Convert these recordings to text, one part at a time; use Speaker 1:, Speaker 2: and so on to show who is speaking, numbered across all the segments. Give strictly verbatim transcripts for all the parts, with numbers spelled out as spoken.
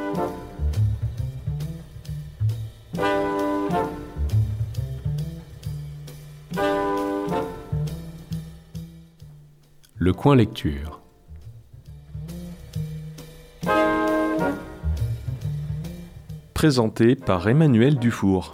Speaker 1: Le coin lecture. Présenté par Emmanuel Dufour.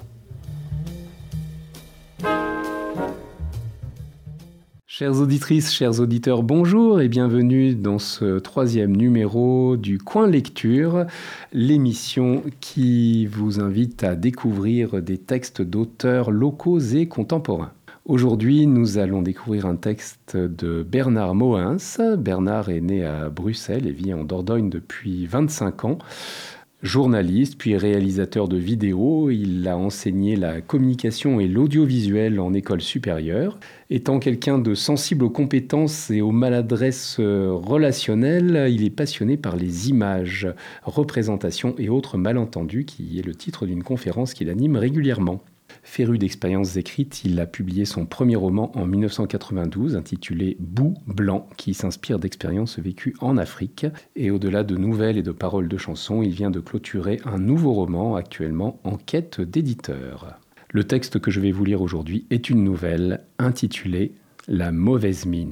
Speaker 1: Chères auditrices, chers auditeurs, bonjour et bienvenue dans ce troisième numéro du Coin Lecture, l'émission qui vous invite à découvrir des textes d'auteurs locaux et contemporains. Aujourd'hui, nous allons découvrir un texte de Bernard Moens. Bernard est né à Bruxelles et vit en Dordogne depuis vingt-cinq ans. Journaliste, puis réalisateur de vidéos, il a enseigné la communication et l'audiovisuel en école supérieure. Étant quelqu'un de sensible aux compétences et aux maladresses relationnelles, il est passionné par les images, représentations et autres malentendus, qui est le titre d'une conférence qu'il anime régulièrement. Féru d'expériences écrites, il a publié son premier roman en dix-neuf cent quatre-vingt-douze intitulé « Bout blanc » qui s'inspire d'expériences vécues en Afrique. Et au-delà de nouvelles et de paroles de chansons, il vient de clôturer un nouveau roman actuellement en quête d'éditeur. Le texte que je vais vous lire aujourd'hui est une nouvelle intitulée « La mauvaise mine ».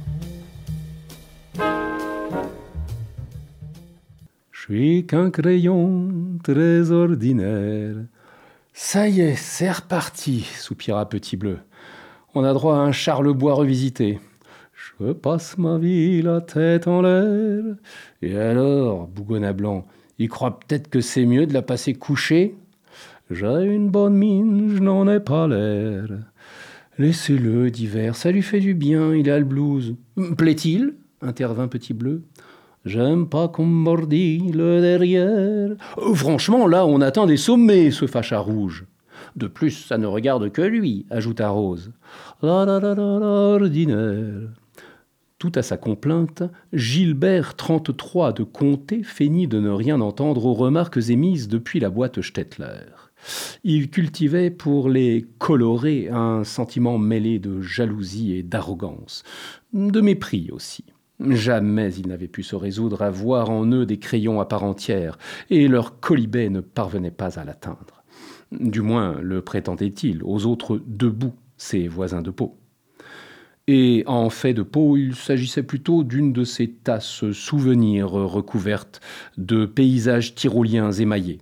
Speaker 1: Je suis qu'un crayon très ordinaire. Ça y est, c'est reparti, soupira Petit Bleu. On a droit à un Charlebois revisité. Je passe ma vie la tête en l'air. Et alors, bougonna Blanc, il croit peut-être que c'est mieux de la passer couchée ? J'ai une bonne mine, je n'en ai pas l'air. Laissez-le, dit Vert, ça lui fait du bien, il a le blues. Plaît-il ? Intervint Petit Bleu. J'aime pas qu'on me mordille le derrière. Euh, franchement, là, on atteint des sommets, se fâcha Rouge. De plus, ça ne regarde que lui, ajouta Rose. La la la la ordinaire. Tout à sa complainte, Gilbert trente-trois de Comté feignit de ne rien entendre aux remarques émises depuis la boîte Stettler. Il cultivait pour les colorés un sentiment mêlé de jalousie et d'arrogance, de mépris aussi. Jamais il n'avait pu se résoudre à voir en eux des crayons à part entière, et leur colibet ne parvenait pas à l'atteindre. Du moins le prétendait-il aux autres debout, ses voisins de peau. Et en fait de peau, il s'agissait plutôt d'une de ces tasses souvenirs recouvertes de paysages tyroliens émaillés.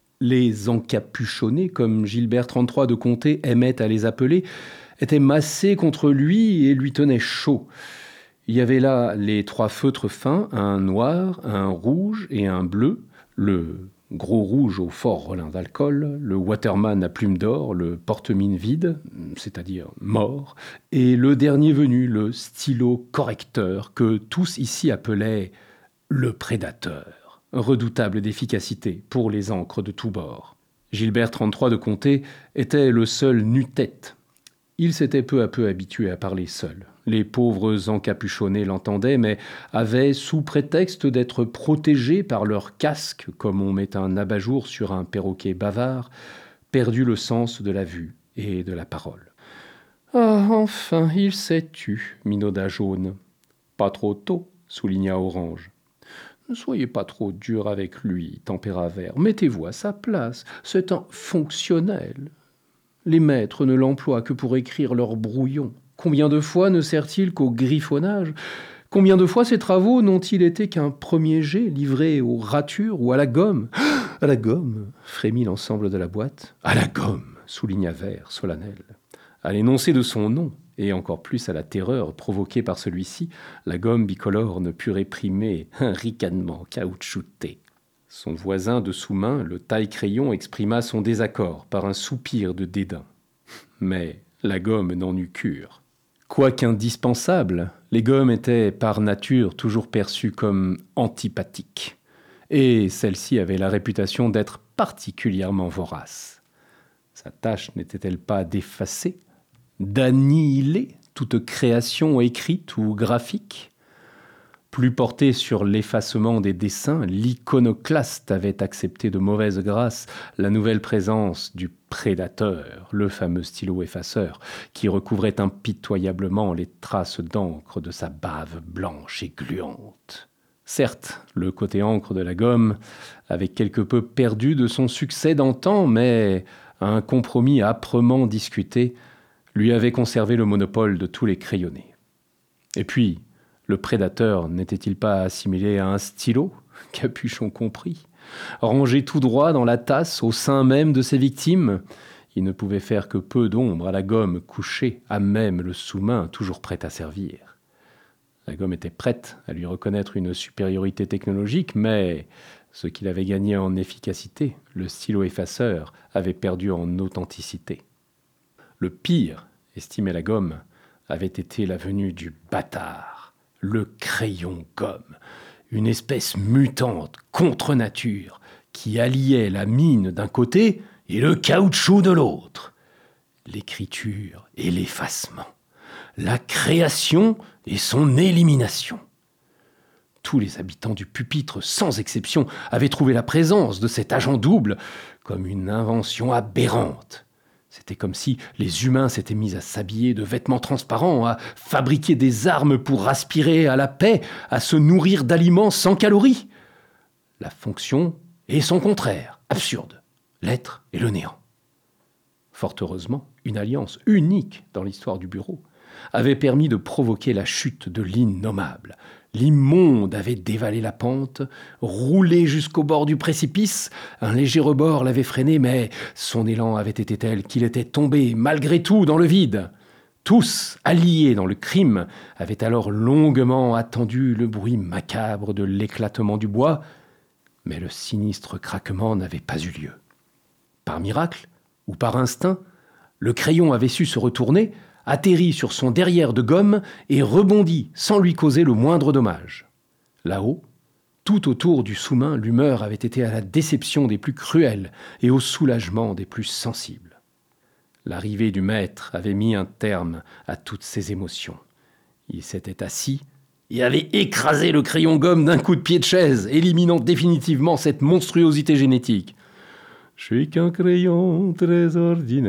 Speaker 1: Les encapuchonnés, comme Gilbert trente-trois de Comté aimait à les appeler, étaient massés contre lui et lui tenaient chaud. Il y avait là les trois feutres fins, un noir, un rouge et un bleu, le gros rouge au fort relin d'alcool, le waterman à plume d'or, le porte-mine vide, c'est-à-dire mort, et le dernier venu, le stylo correcteur, que tous ici appelaient le prédateur, redoutable d'efficacité pour les encres de tous bords. Gilbert trente-trois de Comté était le seul nu-tête. Il s'était peu à peu habitué à parler seul. Les pauvres encapuchonnés l'entendaient, mais avaient, sous prétexte d'être protégés par leur casque, comme on met un abat-jour sur un perroquet bavard, perdu le sens de la vue et de la parole. « Ah, enfin, il s'est tu, minauda Jaune. »« Pas trop tôt, » souligna Orange. « Ne soyez pas trop dur avec lui, tempéra Vert. Mettez-vous à sa place, c'est un fonctionnel. Les maîtres ne l'emploient que pour écrire leurs brouillons. Combien de fois ne sert-il qu'au griffonnage ? Combien de fois ces travaux n'ont-ils été qu'un premier jet livré aux ratures ou à la gomme ? À la gomme, frémit l'ensemble de la boîte. À la gomme, souligna Vert, solennel. À l'énoncé de son nom, et encore plus à la terreur provoquée par celui-ci, la gomme bicolore ne put réprimer un ricanement caoutchouté. Son voisin de sous-main, le taille-crayon, exprima son désaccord par un soupir de dédain. Mais la gomme n'en eut cure. Quoiqu'indispensables, les gommes étaient par nature toujours perçues comme antipathiques. Et celle-ci avait la réputation d'être particulièrement vorace. Sa tâche n'était-elle pas d'effacer, d'annihiler toute création écrite ou graphique ? Plus porté sur l'effacement des dessins, l'iconoclaste avait accepté de mauvaise grâce la nouvelle présence du prédateur, le fameux stylo effaceur, qui recouvrait impitoyablement les traces d'encre de sa bave blanche et gluante. Certes, le côté encre de la gomme avait quelque peu perdu de son succès d'antan, mais un compromis âprement discuté lui avait conservé le monopole de tous les crayonnés. Et puis, le prédateur n'était-il pas assimilé à un stylo, Capuchon compris, rangé tout droit dans la tasse au sein même de ses victimes? Il ne pouvait faire que peu d'ombre à la gomme couchée à même le sous-main toujours prête à servir. La gomme était prête à lui reconnaître une supériorité technologique, mais ce qu'il avait gagné en efficacité, le stylo effaceur, avait perdu en authenticité. Le pire, estimait la gomme, avait été la venue du bâtard, le crayon gomme, une espèce mutante contre nature qui alliait la mine d'un côté et le caoutchouc de l'autre, l'écriture et l'effacement, la création et son élimination. Tous les habitants du pupitre, sans exception, avaient trouvé la présence de cet agent double comme une invention aberrante. C'était comme si les humains s'étaient mis à s'habiller de vêtements transparents, à fabriquer des armes pour aspirer à la paix, à se nourrir d'aliments sans calories. La fonction et son contraire, absurde, l'être et le néant. Fort heureusement, une alliance unique dans l'histoire du bureau avait permis de provoquer la chute de l'innommable. L'immonde avait dévalé la pente, roulé jusqu'au bord du précipice. Un léger rebord l'avait freiné, mais son élan avait été tel qu'il était tombé, malgré tout, dans le vide. Tous, alliés dans le crime, avaient alors longuement attendu le bruit macabre de l'éclatement du bois, mais le sinistre craquement n'avait pas eu lieu. Par miracle, ou par instinct, le crayon avait su se retourner, atterrit sur son derrière de gomme et rebondit sans lui causer le moindre dommage. Là-haut, tout autour du sous-main, l'humeur avait été à la déception des plus cruels et au soulagement des plus sensibles. L'arrivée du maître avait mis un terme à toutes ces émotions. Il s'était assis et avait écrasé le crayon gomme d'un coup de pied de chaise, éliminant définitivement cette monstruosité génétique. « Je suis qu'un crayon très ordinaire. »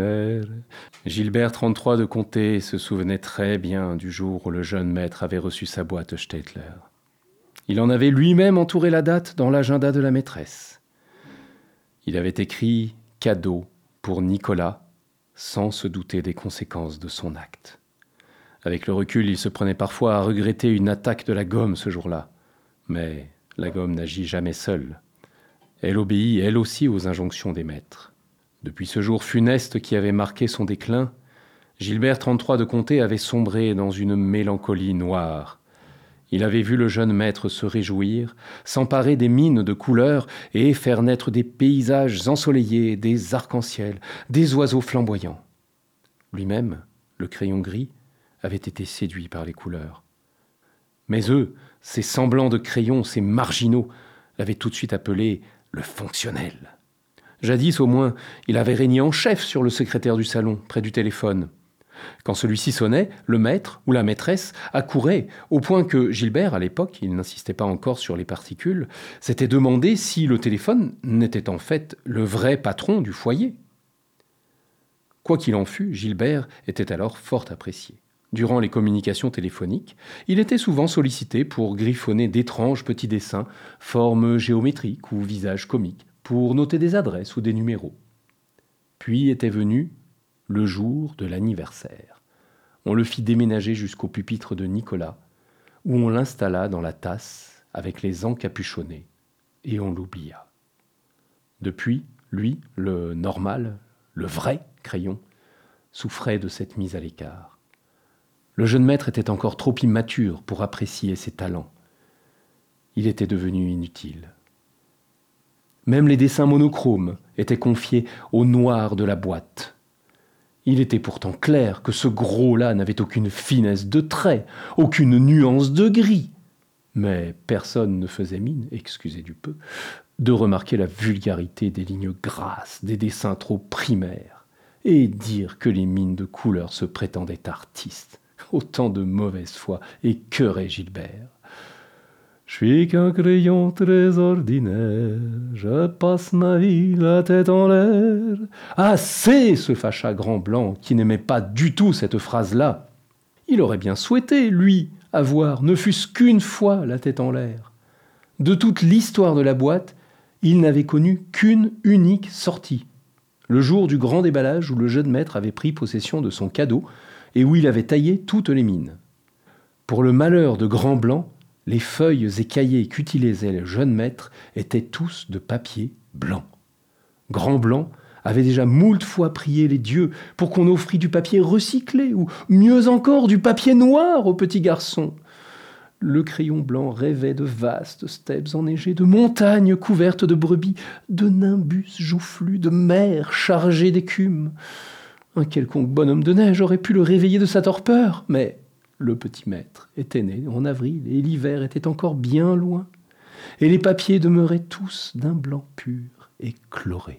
Speaker 1: Gilbert trente-trois de Comté se souvenait très bien du jour où le jeune maître avait reçu sa boîte Stettler. Il en avait lui-même entouré la date dans l'agenda de la maîtresse. Il avait écrit « cadeau pour Nicolas » sans se douter des conséquences de son acte. Avec le recul, il se prenait parfois à regretter une attaque de la gomme ce jour-là. Mais la gomme n'agit jamais seule. Elle obéit, elle aussi, aux injonctions des maîtres. Depuis ce jour funeste qui avait marqué son déclin, Gilbert trente-trois de Comté avait sombré dans une mélancolie noire. Il avait vu le jeune maître se réjouir, s'emparer des mines de couleurs et faire naître des paysages ensoleillés, des arcs-en-ciel, des oiseaux flamboyants. Lui-même, le crayon gris, avait été séduit par les couleurs. Mais eux, ces semblants de crayons, ces marginaux, l'avaient tout de suite appelé le fonctionnel. Jadis, au moins, il avait régné en chef sur le secrétaire du salon, près du téléphone. Quand celui-ci sonnait, le maître ou la maîtresse accourait, au point que Gilbert, à l'époque, il n'insistait pas encore sur les particules, s'était demandé si le téléphone n'était en fait le vrai patron du foyer. Quoi qu'il en fût, Gilbert était alors fort apprécié. Durant les communications téléphoniques, il était souvent sollicité pour griffonner d'étranges petits dessins, formes géométriques ou visages comiques, pour noter des adresses ou des numéros. Puis était venu le jour de l'anniversaire. On le fit déménager jusqu'au pupitre de Nicolas, où on l'installa dans la tasse avec les encapuchonnés, et on l'oublia. Depuis, lui, le normal, le vrai crayon, souffrait de cette mise à l'écart. Le jeune maître était encore trop immature pour apprécier ses talents. Il était devenu inutile. Même les dessins monochromes étaient confiés au noir de la boîte. Il était pourtant clair que ce gros-là n'avait aucune finesse de trait, aucune nuance de gris. Mais personne ne faisait mine, excusez du peu, de remarquer la vulgarité des lignes grasses, des dessins trop primaires, et dire que les mines de couleur se prétendaient artistes. Autant de mauvaise foi écœurait Gilbert. « Je suis qu'un crayon très ordinaire, je passe ma vie la tête en l'air. » Assez, se fâcha Grand-Blanc, qui n'aimait pas du tout cette phrase-là. Il aurait bien souhaité, lui, avoir, ne fût-ce qu'une fois, la tête en l'air. De toute l'histoire de la boîte, il n'avait connu qu'une unique sortie. Le jour du grand déballage où le jeune maître avait pris possession de son cadeau et où il avait taillé toutes les mines. Pour le malheur de Grand Blanc, les feuilles et cahiers qu'utilisait le jeune maître étaient tous de papier blanc. Grand Blanc avait déjà moult fois prié les dieux pour qu'on offrît du papier recyclé ou mieux encore du papier noir au petit garçon. Le crayon blanc rêvait de vastes steppes enneigées, de montagnes couvertes de brebis, de nimbus joufflus, de mers chargées d'écume. Un quelconque bonhomme de neige aurait pu le réveiller de sa torpeur, mais le petit maître était né en avril et l'hiver était encore bien loin, et les papiers demeuraient tous d'un blanc pur et coloré.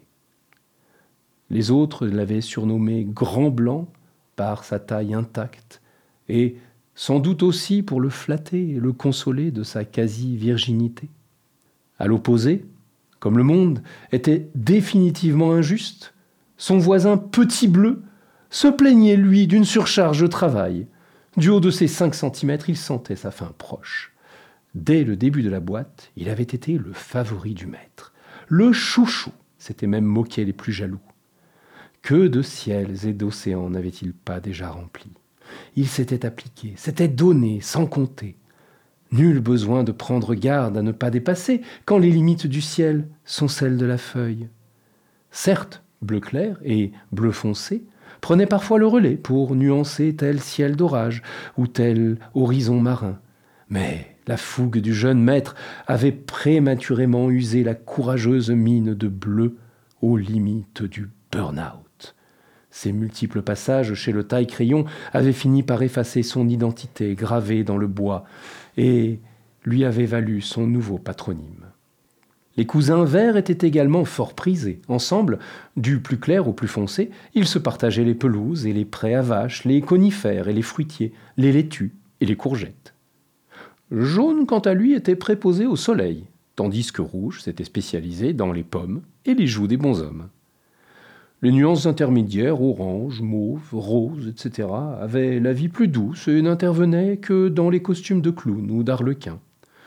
Speaker 1: Les autres l'avaient surnommé Grand Blanc par sa taille intacte et sans doute aussi pour le flatter et le consoler de sa quasi-virginité. À l'opposé, comme le monde était définitivement injuste, son voisin Petit Bleu se plaignait, lui, d'une surcharge de travail. Du haut de ses cinq centimètres, il sentait sa fin proche. Dès le début de la boîte, il avait été le favori du maître. Le chouchou s'était même moqué les plus jaloux. Que de ciels et d'océans n'avait-il pas déjà remplis? Il s'était appliqué, s'était donné sans compter. Nul besoin de prendre garde à ne pas dépasser quand les limites du ciel sont celles de la feuille. Certes, bleu clair et bleu foncé prenaient parfois le relais pour nuancer tel ciel d'orage ou tel horizon marin. Mais la fougue du jeune maître avait prématurément usé la courageuse mine de bleu aux limites du burn-out. Ses multiples passages chez le taille-crayon avaient fini par effacer son identité gravée dans le bois et lui avaient valu son nouveau patronyme. Les cousins verts étaient également fort prisés. Ensemble, du plus clair au plus foncé, ils se partageaient les pelouses et les prés à vaches, les conifères et les fruitiers, les laitues et les courgettes. Jaune, quant à lui, était préposé au soleil, tandis que Rouge s'était spécialisé dans les pommes et les joues des bonshommes. Les nuances intermédiaires, orange, mauve, rose, et cetera, avaient la vie plus douce et n'intervenaient que dans les costumes de clown ou d'arlequin.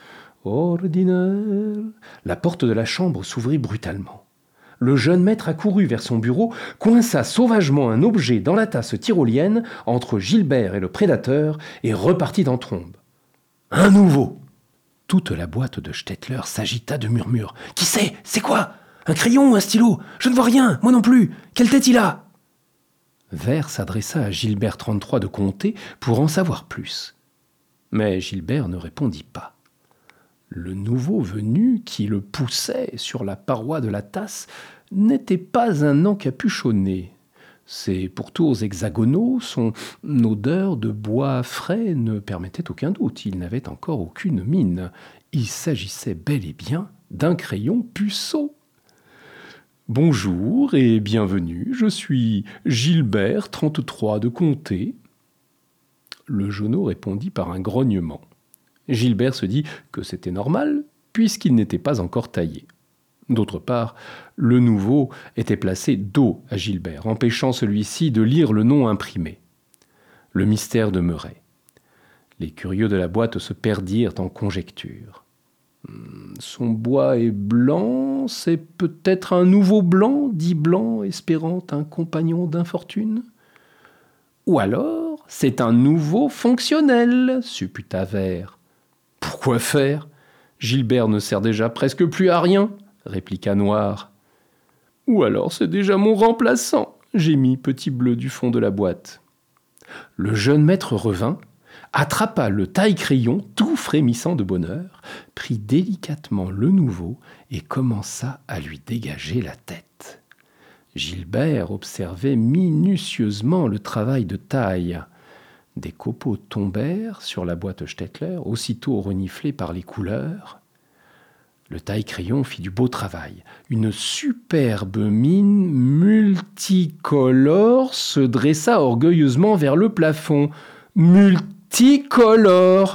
Speaker 1: Ordinaire. La porte de la chambre s'ouvrit brutalement. Le jeune maître accourut vers son bureau, coinça sauvagement un objet dans la tasse tyrolienne entre Gilbert et le prédateur et repartit en trombe. Un nouveau. Toute la boîte de Stettler s'agita de murmures. « Qui c'est ? C'est quoi ? Un crayon ou un stylo ? Je ne vois rien, moi non plus. Quelle tête il a ?» Vert s'adressa à Gilbert trente-trois de Comté pour en savoir plus. Mais Gilbert ne répondit pas. Le nouveau venu qui le poussait sur la paroi de la tasse n'était pas un encapuchonné. Ses pourtours hexagonaux, son odeur de bois frais ne permettait aucun doute. Il n'avait encore aucune mine. Il s'agissait bel et bien d'un crayon puceau. « Bonjour et bienvenue, je suis Gilbert trente-trois de Comté. » Le jauneau répondit par un grognement. Gilbert se dit que c'était normal, puisqu'il n'était pas encore taillé. D'autre part, le nouveau était placé dos à Gilbert, empêchant celui-ci de lire le nom imprimé. Le mystère demeurait. Les curieux de la boîte se perdirent en conjectures. Son bois est blanc, c'est peut-être un nouveau blanc, dit Blanc, espérant un compagnon d'infortune. Ou alors, c'est un nouveau fonctionnel, supputa Vert. Pourquoi faire ? Gilbert ne sert déjà presque plus à rien, répliqua Noir. Ou alors c'est déjà mon remplaçant, gémit Petit Bleu du fond de la boîte. Le jeune maître revint, attrapa le taille-crayon, tout frémissant de bonheur, prit délicatement le nouveau et commença à lui dégager la tête. Gilbert observait minutieusement le travail de taille. Des copeaux tombèrent sur la boîte Stettler, aussitôt reniflés par les couleurs. Le taille-crayon fit du beau travail. Une superbe mine multicolore se dressa orgueilleusement vers le plafond. Multicolore !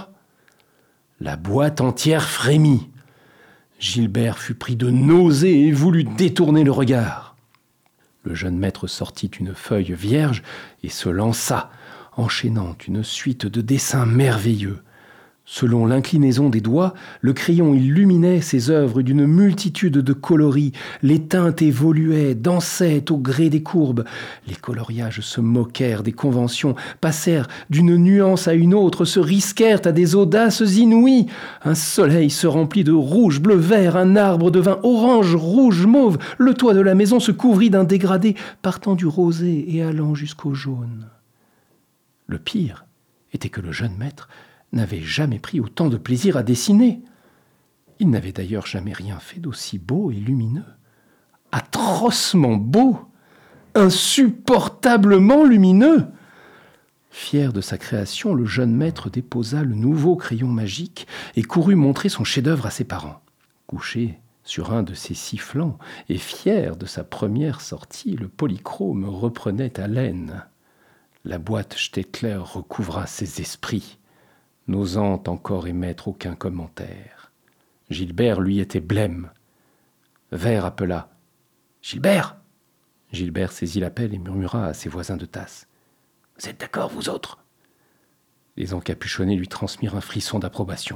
Speaker 1: La boîte entière frémit. Gilbert fut pris de nausée et voulut détourner le regard. Le jeune maître sortit une feuille vierge et se lança, enchaînant une suite de dessins merveilleux. Selon l'inclinaison des doigts, le crayon illuminait ses œuvres d'une multitude de coloris. Les teintes évoluaient, dansaient au gré des courbes. Les coloriages se moquèrent des conventions, passèrent d'une nuance à une autre, se risquèrent à des audaces inouïes. Un soleil se remplit de rouge, bleu, vert, un arbre devint orange, rouge, mauve. Le toit de la maison se couvrit d'un dégradé partant du rosé et allant jusqu'au jaune. Le pire était que le jeune maître n'avait jamais pris autant de plaisir à dessiner. Il n'avait d'ailleurs jamais rien fait d'aussi beau et lumineux. Atrocement beau, insupportablement lumineux. Fier de sa création, le jeune maître déposa le nouveau crayon magique et courut montrer son chef-d'œuvre à ses parents. Couché sur un de ses sifflants et fier de sa première sortie, le polychrome reprenait haleine. La boîte Stettler recouvra ses esprits, n'osant encore émettre aucun commentaire. Gilbert, lui, était blême. Vert appela. « Gilbert !» Gilbert saisit l'appel et murmura à ses voisins de tasse. « Vous êtes d'accord, vous autres ?» Les encapuchonnés lui transmirent un frisson d'approbation.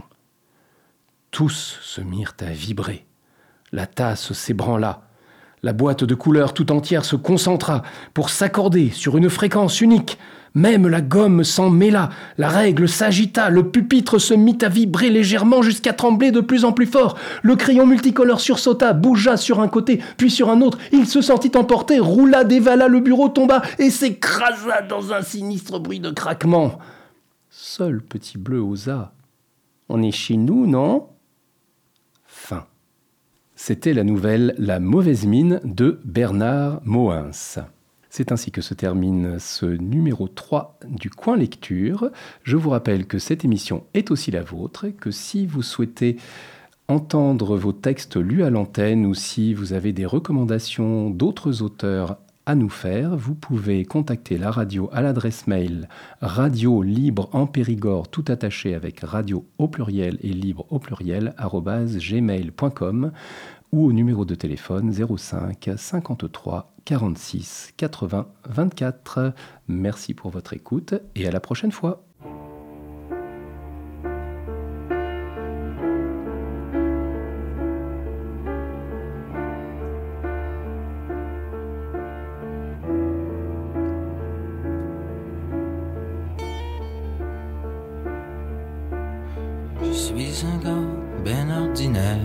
Speaker 1: Tous se mirent à vibrer. La tasse s'ébranla. La boîte de couleurs tout entière se concentra pour s'accorder sur une fréquence unique. Même la gomme s'en mêla, la règle s'agita, le pupitre se mit à vibrer légèrement jusqu'à trembler de plus en plus fort. Le crayon multicolore sursauta, bougea sur un côté, puis sur un autre. Il se sentit emporter, roula, dévala, le bureau tomba et s'écrasa dans un sinistre bruit de craquement. Seul Petit Bleu osa. « On est chez nous, non ?» Fin. C'était la nouvelle « La mauvaise mine » de Bernard Moens. C'est ainsi que se termine ce numéro trois du Coin Lecture. Je vous rappelle que cette émission est aussi la vôtre et que si vous souhaitez entendre vos textes lus à l'antenne ou si vous avez des recommandations d'autres auteurs à nous faire, vous pouvez contacter la radio à l'adresse mail radio libre en Périgord, tout attaché avec radio au pluriel et libre au pluriel, arobase gmail point com ou au numéro de téléphone zéro cinq cinquante-trois quarante-six quatre-vingts vingt-quatre. Merci pour votre écoute et à la prochaine fois.
Speaker 2: Je suis un gars ben ordinaire.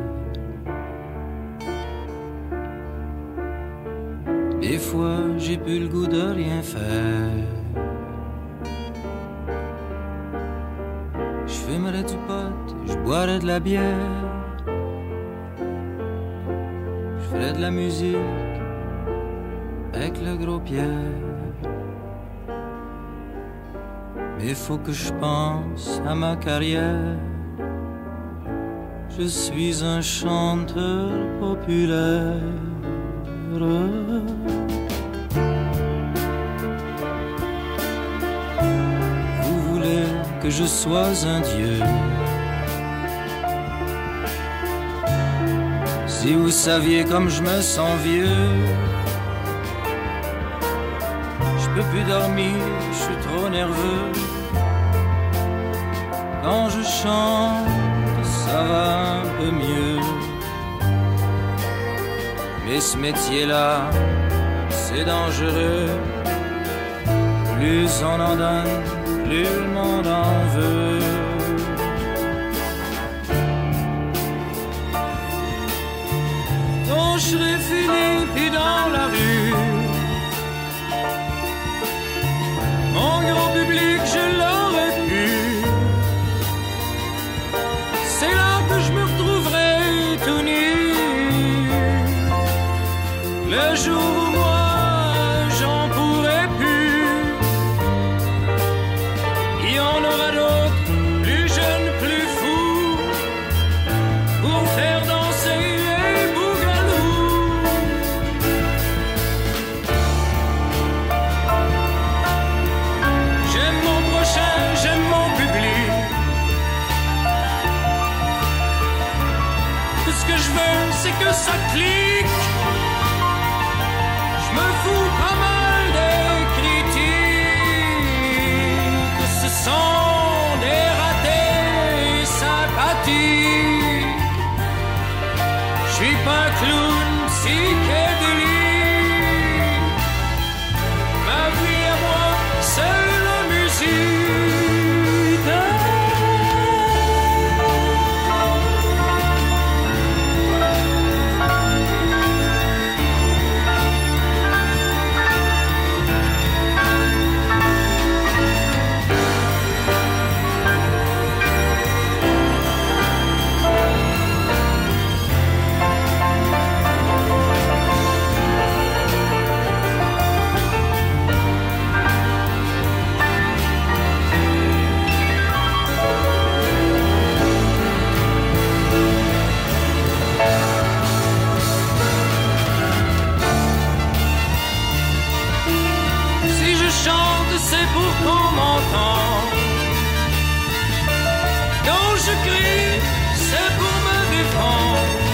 Speaker 2: Des fois, j'ai plus le goût de rien faire. Je fumerais du pot, je boirais de la bière. Je ferais de la musique avec le gros Pierre. Mais faut que je pense à ma carrière. Je suis un chanteur populaire. Vous voulez que je sois un dieu. Si vous saviez comme je me sens vieux. Je peux plus dormir, je suis trop nerveux. Quand je chante, ça va un peu mieux. Mais ce métier-là, c'est dangereux. Plus on en donne, plus le monde en veut. Quand je serai fini, puis dans la rue, mon grand public, je l'aurais pu. C'est là que je me retrouverai tout nu. Le jour où moi j'en pourrai plus, il y en aura d'autres, plus jeunes, plus fous, pour faire danser les bougalous. J'aime mon prochain, j'aime mon public. Tout ce que je veux, c'est que ça clique. Je me fous pas mal des critiques. Ce sont des ratés. un clown psychédélique. Ma vie à moi, c'est la musique. C'est pour qu'on m'entende. Quand je crie, c'est pour me défendre.